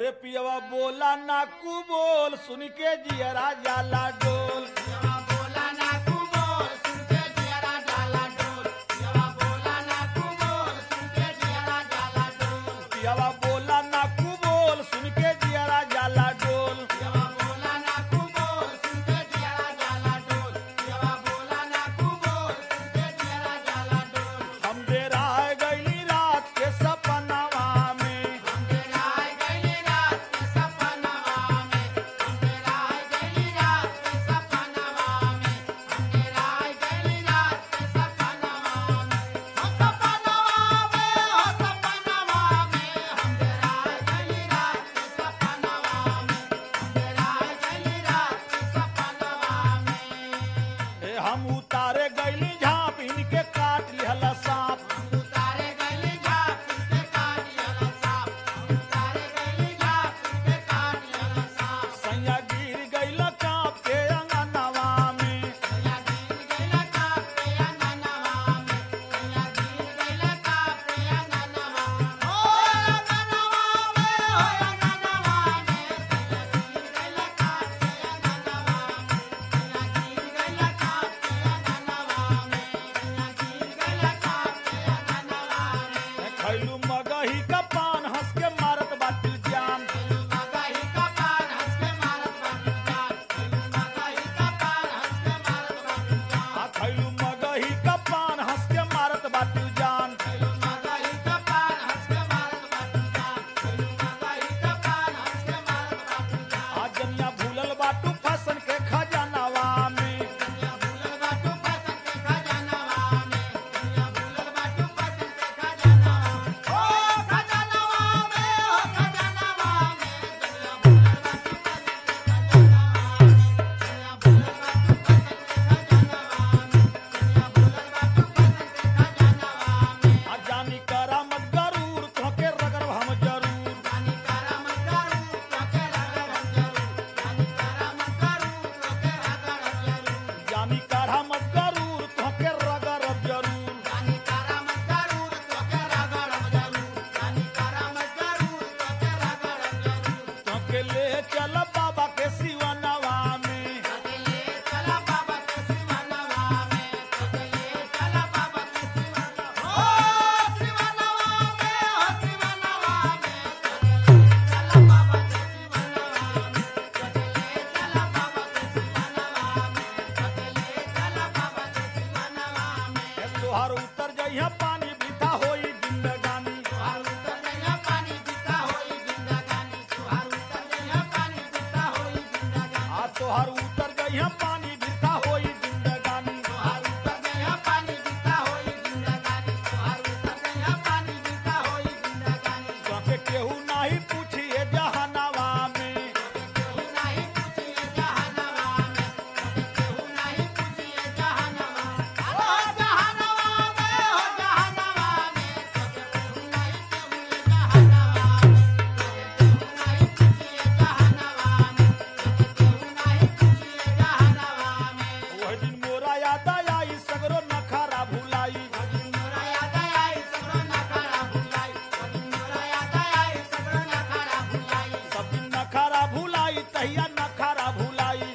अरे पियवा बोला ना कु बोल सुन के जियरा जाला डोल पियवा बोला ना कु बोल सुन के जियरा जाला डोल हम डेरा गईली रात के सपनावा में हम उतारे गईली झांप इनके काट लिहला सांप सैया गिर गईल कांप के अंगनवा में खैलू मगही का पान हंस के मारत बाटी जान खैलू मगही का पान हंस के मारत बाटी जान आज जनिया भूलल बाटू फसन के खजानावा में जानी करा मत गरूर तोहके रगड़ब हम जरूर जानी करा मत गरूर तोहके रगड़ब जरूर तोहके ले चल बाबा के सिवनवा में तोहार उतर जइहा पानी बीता होई जिंदगानी तोहार उतर जइहा पानी बीता होई जिंदगानी तोहके केहू नाही पूछिए जहानावा में वही दिन मोरा याद आई सगरो नखारा भुलाई सब दिन नखारा भुलाई तहिया नखारा भुलाई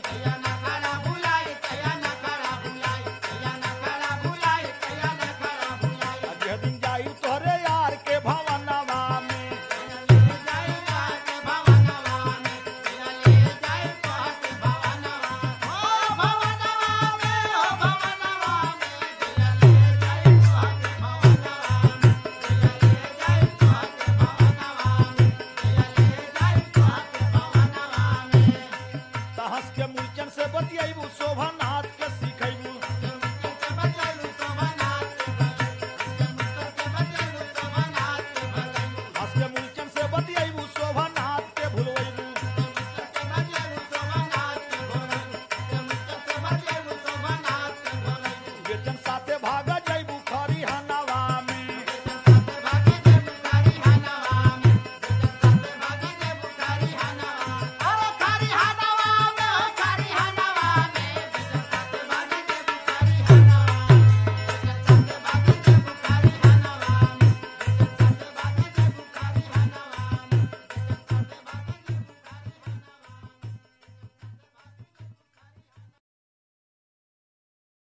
जे दिन जाई तोहरे यार के भवनवा में हंस के मूर्छन से बतियाबू शोभनाथ के सिखैबू हंस के मूर्छन से बतियाबू शोभनाथ के भुलवैबू बेचन साथ